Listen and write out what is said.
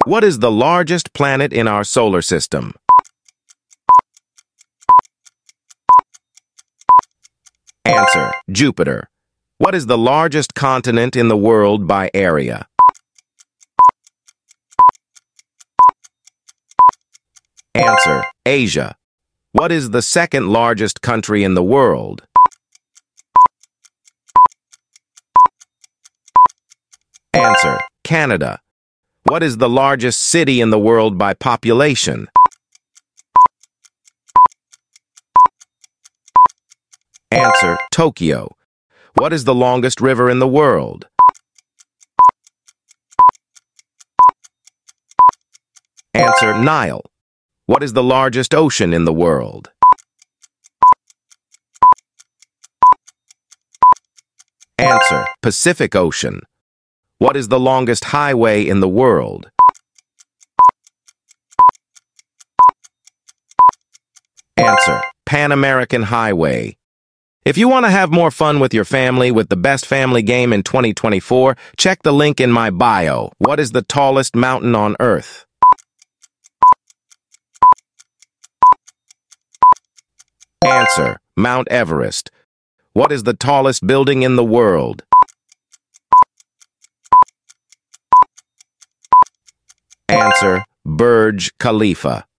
What is the largest planet in our solar system? Answer: Jupiter. What is the largest continent in the world by area? Answer: Asia. What is the second largest country in the world? Answer: Canada. What is the largest city in the world by population? Answer: Tokyo. What is the longest river in the world? Answer: Nile. What is the largest ocean in the world? Answer: Pacific Ocean. What is the longest highway in the world? Answer: Pan American Highway. If you want to have more fun with your family with the best family game in 2024, check the link in my bio. What is the tallest mountain on Earth? Answer: Mount Everest. What is the tallest building in the world? Answer: Burj Khalifa.